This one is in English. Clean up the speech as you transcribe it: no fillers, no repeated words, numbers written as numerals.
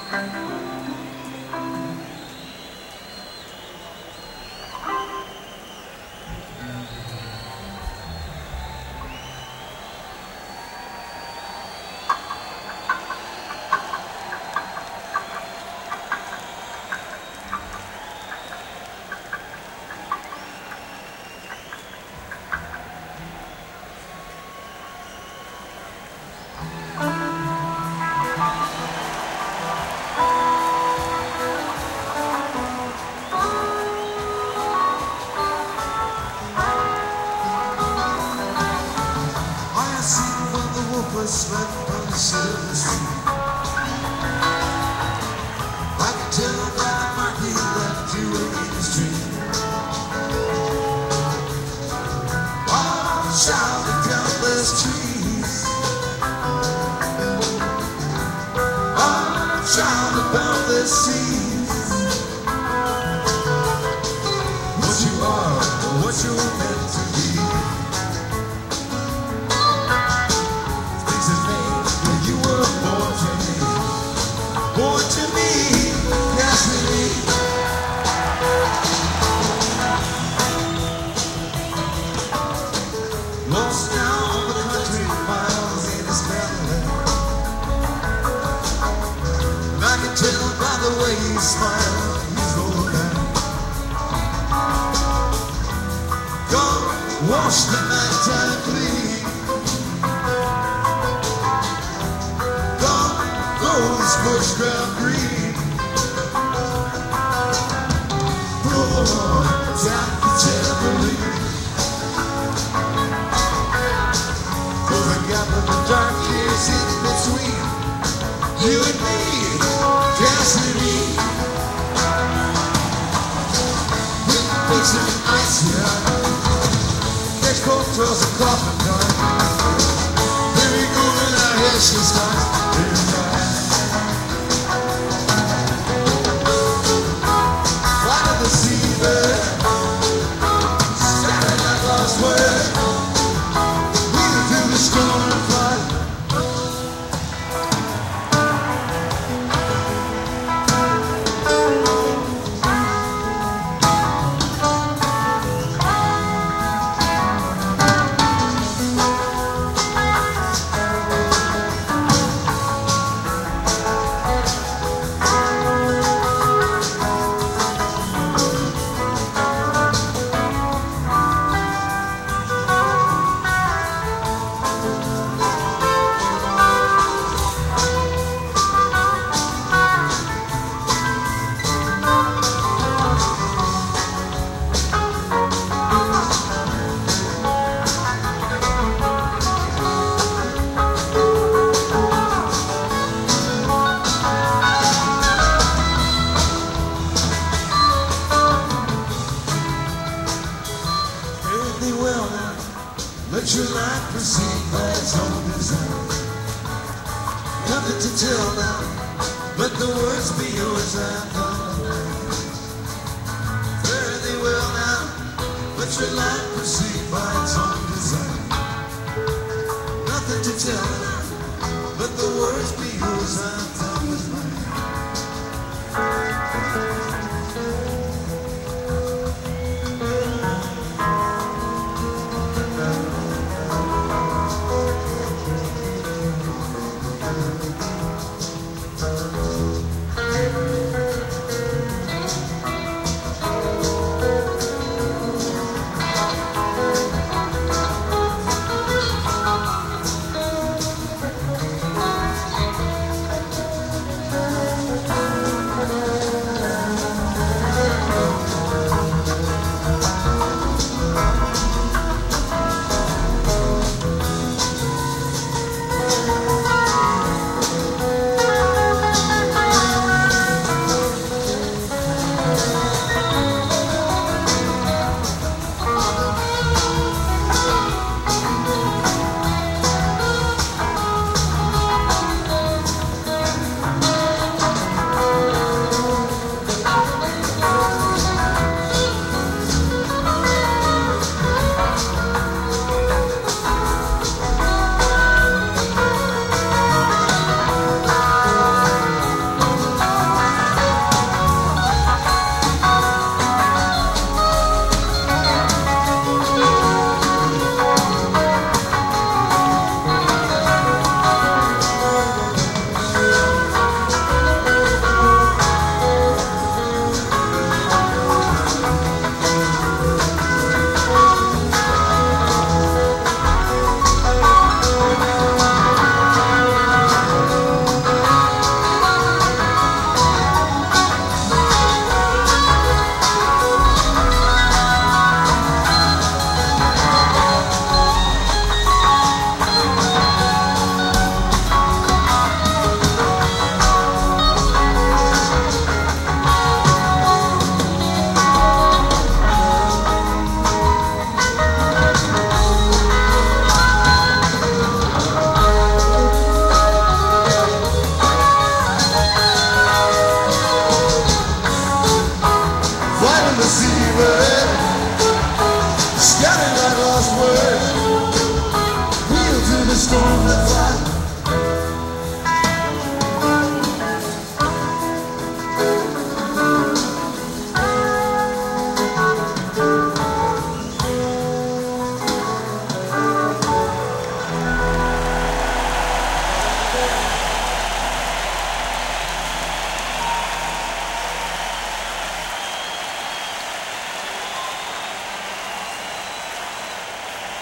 Slept on the silver street. I can tell by the mark he left you in the street. Oh, shout the countless trees. Oh, shout the boundless seas. What you are, what you're meant to be. Born to me, destiny. Lost now over the country miles in his family. And I can tell by the way he smiles, he's old now. Gone, wash the nighttime clean. This bush ground green. Oh, down the tambourine. For the gap of the dark years in between you and me, Cassidy. With the face of ice, yeah. Next cold throws a coffin gun. Here we go in our head, she starts. Let your life proceed by its own design. Nothing to tell now, let the words be yours. I've done the night. Fare thee well now, let your life proceed by its own design. Nothing to tell now, let the words be yours. I've done with mine. storm that